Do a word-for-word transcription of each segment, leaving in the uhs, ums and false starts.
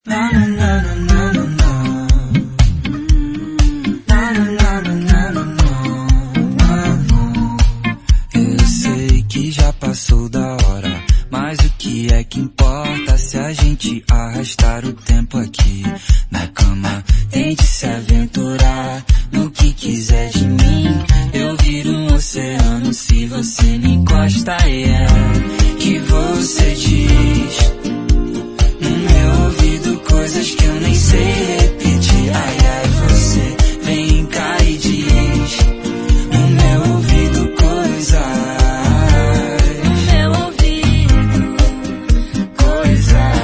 Eu sei que já passou da hora, mas o que é que importa se a gente arrastar o tempo aqui na cama? Tente se aventurar no que quiser de mim. Eu viro um oceano se você me encosta, e é que você diz no meu ouvido coisas que eu nem sei repetir. Ai, ai, você vem cá e diz no meu ouvido coisas, no meu ouvido coisas.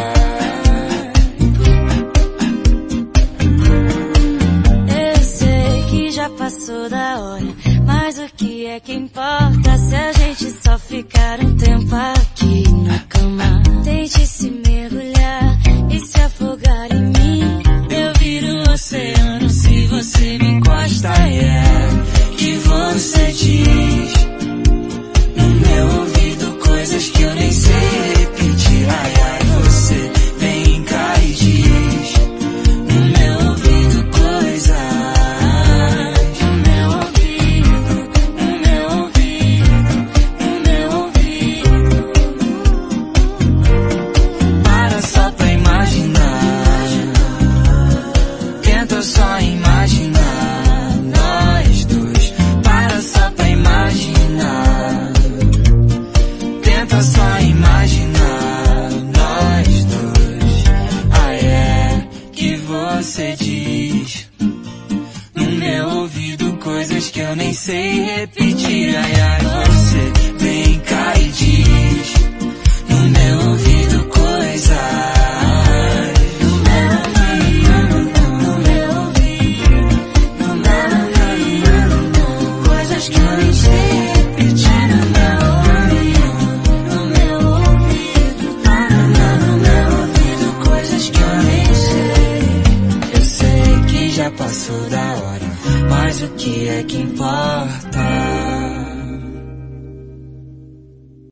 Eu sei que já passou da hora, mas o que é que importa se a gente só ficar um tempo aqui na cama? Tente se mergulhar e se afogar em mim. Eu viro um oceano se você me encosta, e é que você diz no meu ouvido coisas que eu nem sei repetir. Ai, ai, você vem cá e diz no meu ouvido coisas, no meu ouvido, no meu ouvido, no meu ouvido. Para só pra imaginar, tenta só imaginar nós dois. Para só pra imaginar, tenta só imaginar nós dois. Ah, é que você diz no meu ouvido coisas que eu nem sei repetir. Ai, ai, você vem cá e diz no meu ouvido coisas, no meu ouvido, no meu ouvido, no meu ouvido, coisas que eu nem sei repetir. No meu ouvido, no meu ouvido, no meu ouvido, coisas que eu nem sei. Eu sei que já passou da hora, mas o que é que importa?